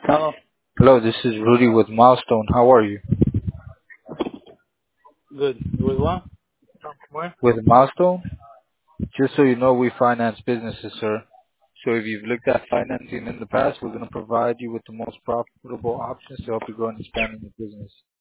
Hello. Hello, this is Rudy with Milestone. How are you? Good. You with what? From where? With Milestone? Just so you know, we finance businesses, sir. So if you've looked at financing in the past, we're going to provide you with the most profitable options to help you grow and expand in your business.